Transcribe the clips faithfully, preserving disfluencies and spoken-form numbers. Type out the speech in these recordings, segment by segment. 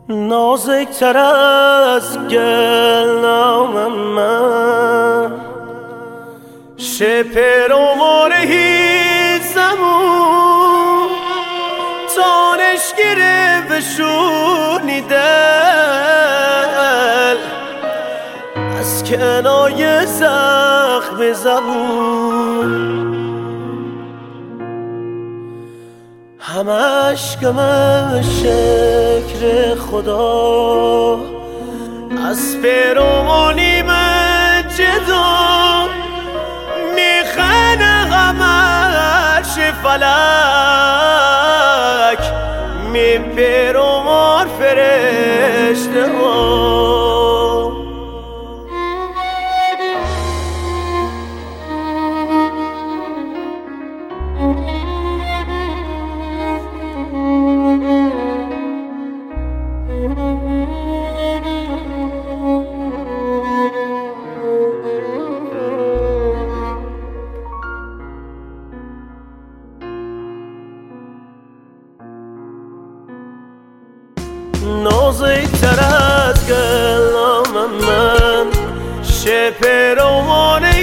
نازک‌تر از گلنام من شپر و ماره زمون تانش گیره بشونی دل از کنای زخم زبون همش گم شکر خدا از پیرامونی من جدا میخنه غمش فلک می پیرامون فرشته ها نازک‌تر از گلام من شپر و مانه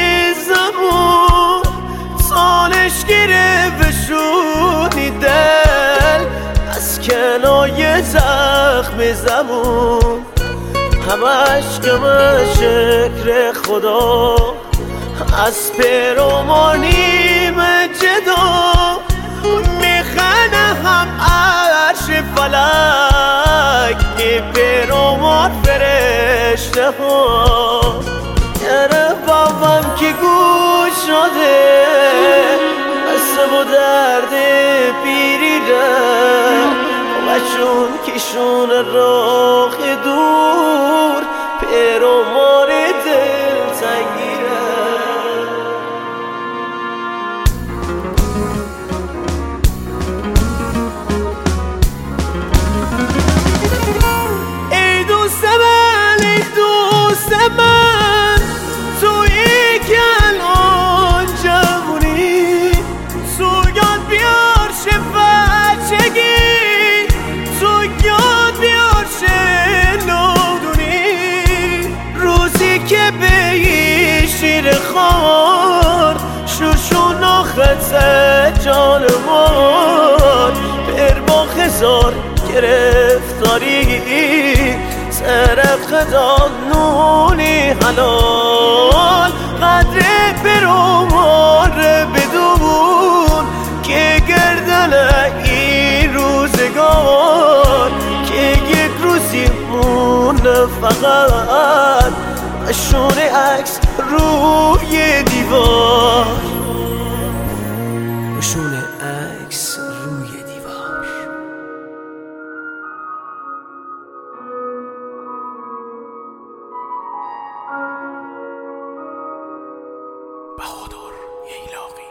زمون تانش گیره بشونی دل از کنای زخم زمون همش گم شکر خدا از پیرامونی من جدا میخنه هم عرش فلک می پیرامون فرشته ها یره بابم که گوش شده قصه و درد پیری ره و چون کشون راه دور پیرامون دل تنگیره من توی کلان جوونی تو یاد بیار شه بچگی تو یاد بیار شه نادونی روزی که به شیر خار شوشون آخت جانوار پر با خزار گرفتاری سرق داد نونی حلال قدر برامار بدون که گردن این روزگار که یک روزی مونه فقط نشون عکس روی دیوار نشون عکس روی دیوار بهادر ییلاقی.